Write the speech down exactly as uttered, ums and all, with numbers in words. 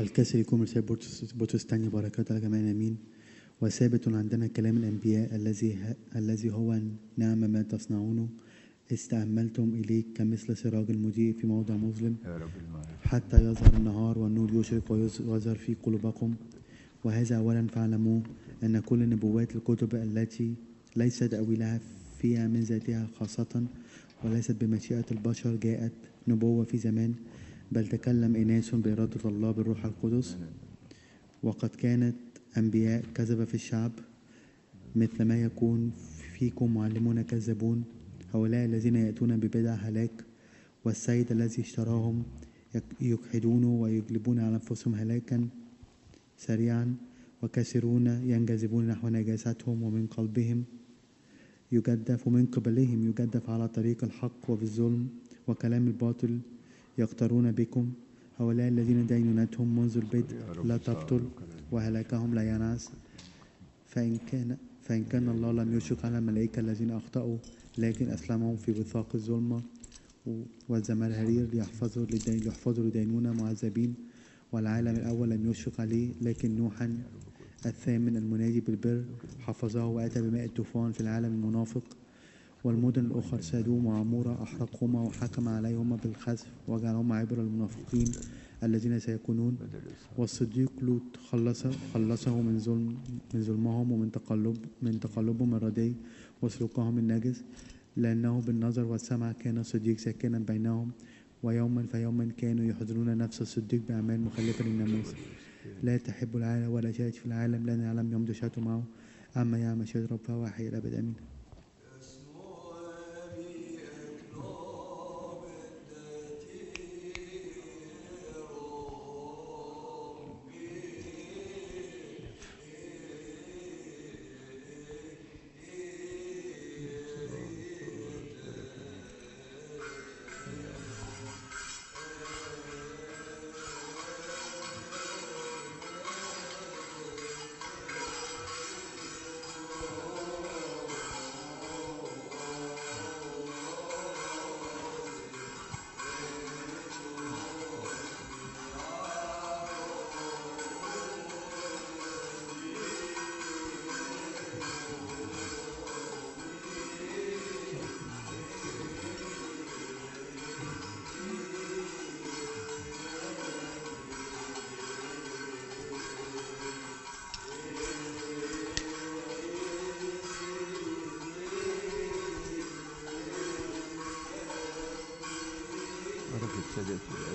الكسر يكون رسالة بطرس بطرس الثانية، بركات على جميعنا آمين. وثابت عندنا كلام الأنبياء الذي الذي هو نعم ما تصنعونه، استأملتم إليك كمثل سراج المضيء في موضع مظلم حتى يظهر النهار والنور يشرق ويظهر في قلوبكم. وهذا أولا فاعلموا أن كل نبوات الكتب التي ليست أولها فيها من ذاتها خاصة وليست بمشيئة البشر جاءت نبوة في زمان، بل تكلم إناس بإرادة الله بالروح القدس. وقد كانت أنبياء كذب في الشعب، مثل ما يكون فيكم معلمون كذابون، هؤلاء الذين يأتون ببدع هلاك، والسيد الذي اشتراهم يكحدون ويجلبون على أنفسهم هلاكا سريعا، وكثيرون ينجذبون نحو نجاستهم، ومن قلبهم يجدف ومن قبلهم يجدف على طريق الحق وبالظلم وكلام الباطل يقترون بكم. هؤلاء الذين دينونتهم منذ البدء لا تبطل وهلاكهم لا ينعس. فإن كان فإن كان الله لم يشرق على الملائكة الذين أخطأوا، لكن أسلمهم في وثاق الظلمة والزمهرير ليحفظوا لدين ليحفظوا لدينونة معذبين. والعالم الأول لم يشرق عليه، لكن نوحا الثامن المنادي بالبر حفظه وأتى بماء الطوفان في العالم المنافق. والمدن الأخر سادوم وعمورة أحرقهما وحكم عليهما بالخسف وجعلهما عبرة للمنافقين الذين سيكونون. والصديق لوط خلص خلصه من ظلم من ظلمهم ومن تقلب من تقلبهم الردي وسلوكهم النجس، لأنه بالنظر والسمع كان الصديق ساكنا بينهم، ويوما فيوما كانوا يحضرون نفس الصديق بأعمال مخالفة للناموس. لا تحب العالم ولا شيء في العالم، لأن العالم يمضي شهوته معه، أما يعمل شيء رب فهو حي الأبد. آمين. بركة سادتي